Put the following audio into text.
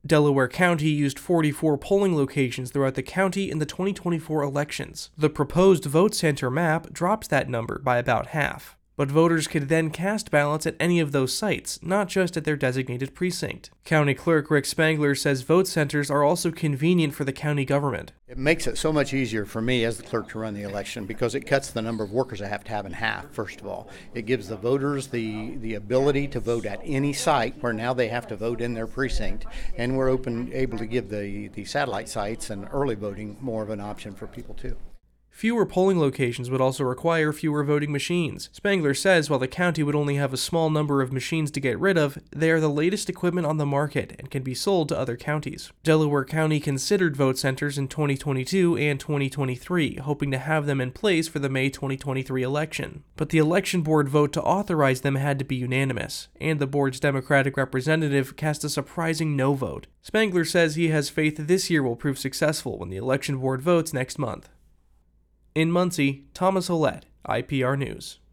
Delaware County used 44 polling locations throughout the county in the 2024 elections. The proposed vote center map drops that number by about half. But voters could then cast ballots at any of those sites, not just at their designated precinct. County Clerk Rick Spangler says vote centers are also convenient for the county government. It makes it so much easier for me as the clerk to run the election because it cuts the number of workers I have to have in half, first of all. It gives the voters the ability to vote at any site where now they have to vote in their precinct, and we're able to give the satellite sites and early voting more of an option for people too. Fewer polling locations would also require fewer voting machines. Spangler says while the county would only have a small number of machines to get rid of, they are the latest equipment on the market and can be sold to other counties. Delaware County considered vote centers in 2022 and 2023, hoping to have them in place for the May 2023 election. But the election board vote to authorize them had to be unanimous, and the board's Democratic representative cast a surprising no vote. Spangler says he has faith this year will prove successful when the election board votes next month. In Muncie, Thomas Ouellette, IPR News.